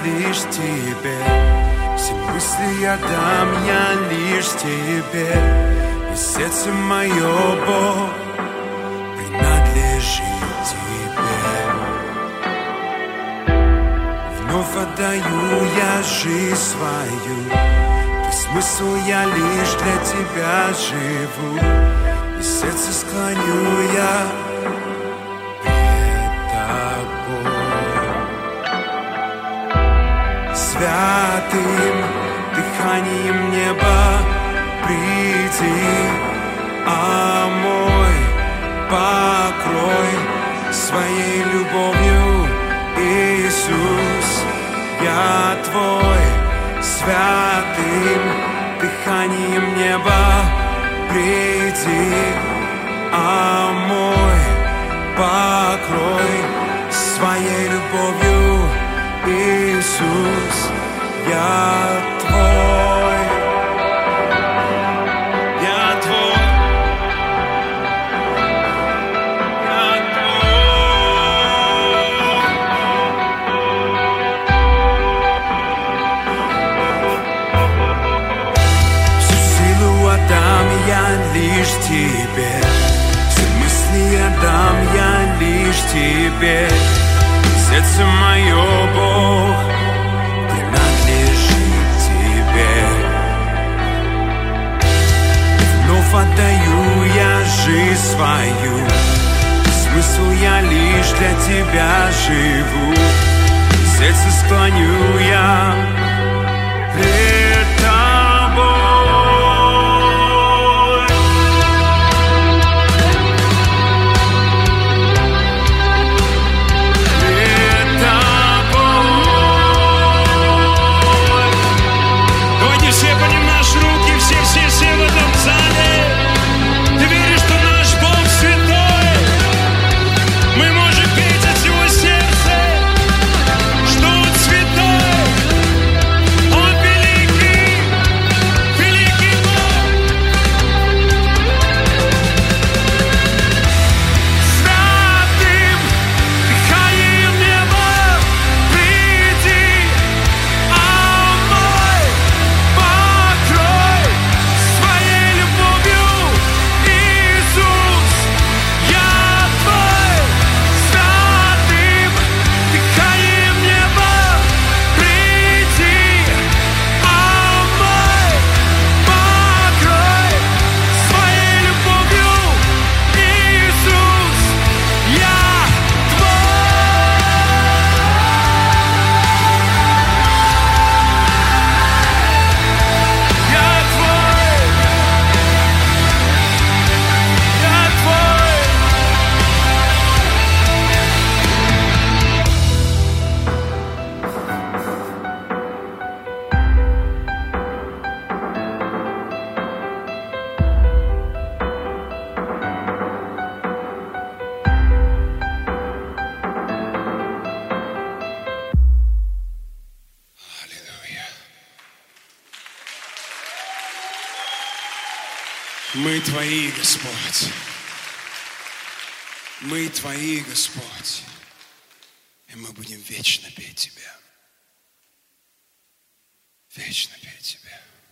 лишь Тебе. Все мысли я дам я лишь Тебе. И сердце мое, Бог, принадлежит Тебе. Вновь отдаю я жизнь свою, весь смысл я лишь для Тебя живу. И сердце склоню я пред Тобой. Святым дыханием неба приди, омой, покрой своей любовью, Иисус, я Твой. Святым дыханием неба приди, омой, покрой своей любовью, Иисус, я Твой. Я Твой. Я Твой. Всю силу отдам я лишь Тебе. Все мысли отдам я лишь Тебе. Сердце мое, Бог, принадлежит Тебе. Вновь отдаю я жизнь свою, смысл я лишь для Тебя живу. Сердце склоню я пред Тобой. Все в этом зале. Ты веришь, что наш Бог святой? Мы можем петь от всего сердца, что Он святой. Он великий, великий Бог. Святым дыханием неба приди, омой, покрой своей любовью, Иисус, я Твой. Святым дыханием неба приди, омой, покрой своей любовью, Иисус, я Твой. Я Твой. Я Твой. Аллилуйя. Мы Твои, Господь. Мы Твои, Господь. И мы будем вечно петь Тебя. Вечно петь Тебя.